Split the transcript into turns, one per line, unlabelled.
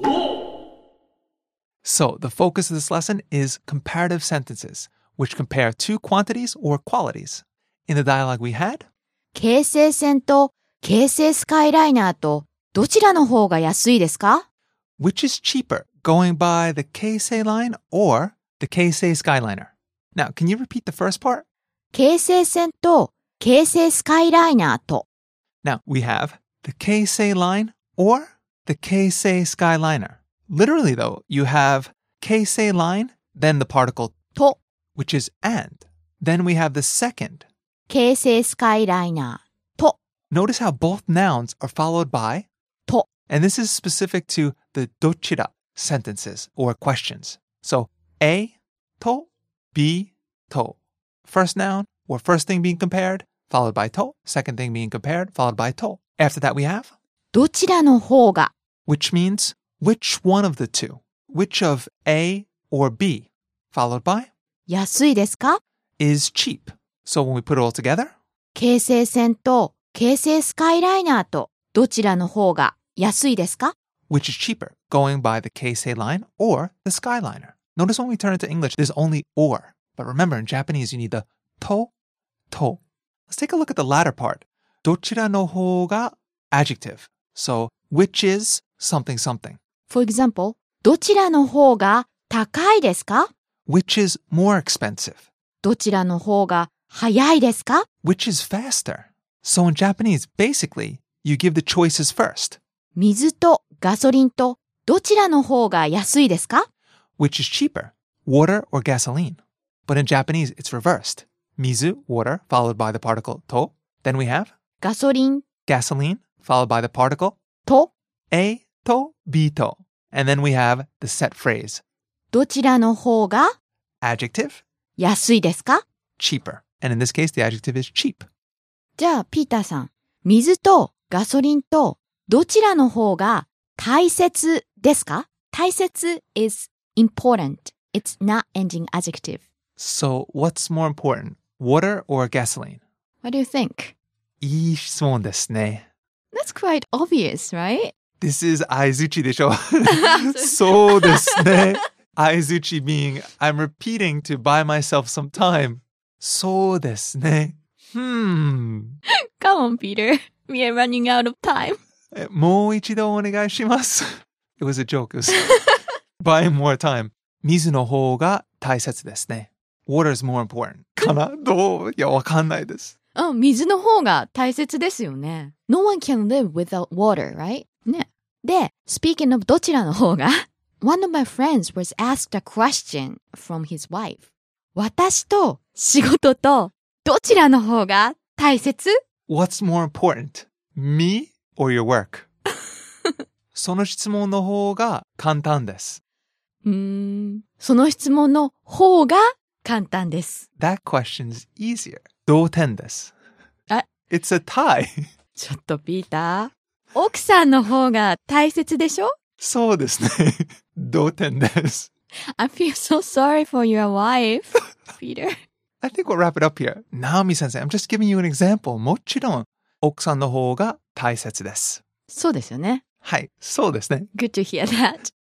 So, the focus of this lesson is comparative sentences, which compare two quantities or qualities. In the dialogue we had,
京成線と京成スカイライナーとどちらの方が安いですか？
which is cheaper, going by the Keisei line or the Keisei Skyliner? Now, can you repeat the first part?
京成線と京成スカイライナーと
Now, we have the Keisei line or the Keisei Skyliner. Literally, though, you have Keisei line, then the particle
と
which is and. Then we have the second.
京成スカイライナーと
Notice how both nouns are followed by
と
and this is specific to the dochira sentences or questions. So, A, to, B, to. First noun or first thing being compared, followed by to. Second thing being compared, followed by to. After that, we have
どちらの方が
which means which one of the two, which of A or B, followed by
安いですか？
is cheap. So when we put it all together,
京成線と京成スカイライナーとどちらの方が安いですか？
which is cheaper, going by the Keisei line or the Skyliner. Notice when we turn it to English, there's only or. But remember, in Japanese, you need the to. Let's take a look at the latter part. どちらの方が adjective. So, which is something something.
For example, どちらの方が高いですか？
Which is more expensive.
どちらの方が早いですか？
Which is faster. So in Japanese, basically, you give the choices first.
水とガソリンとどちらの方が安いですか？
Which is cheaper, water or gasoline. But in Japanese, it's reversed. Mizu, water, followed by the particle to. Then we have
ガソリン
gasoline, followed by the particle
と
A to, B to. And then we have the set phrase.
どちらの方が
Adjective,
安いですか？
cheaper. And in this case, the adjective is cheap.
じゃあ、ピーターさん、水とガソリンとどちらの方が大切ですか？大切 is important. It's not ending adjective.
So what's more important, water or gasoline?
What do you think?
いい質問ですね。
That's quite obvious, right?
This is 相づちでしょ。そうですね。相づち being, I'm repeating to buy myself some time. そうですね。
Come on, Peter. We are running out of time.
もう一度お願いします。It was a joke. It was buying more time. 水の方が大切ですね。Water is more important. かな？どう？いや、わかんないです。
水の方が大切ですよね。No one can live without water, right? ね。で、speaking of どちらの方が、one of my friends was asked a question from his wife. 私と仕事とどちらの方が大切？
What's more important? Me or your work? その質問の方が簡単です。
その質問の方が簡単です。
That question's easier. 同点です。It's a tie.
ちょっとピーター、奥さんの方が大切でしょ？
そうですね。同点です。
I feel so sorry for your wife, Peter.
I think we'll wrap it up here. Naomi sensei, I'm just giving you an example. もちろん、奥さんの方が大切です。
そうですよね。
はい、そうですね。
Good to hear that.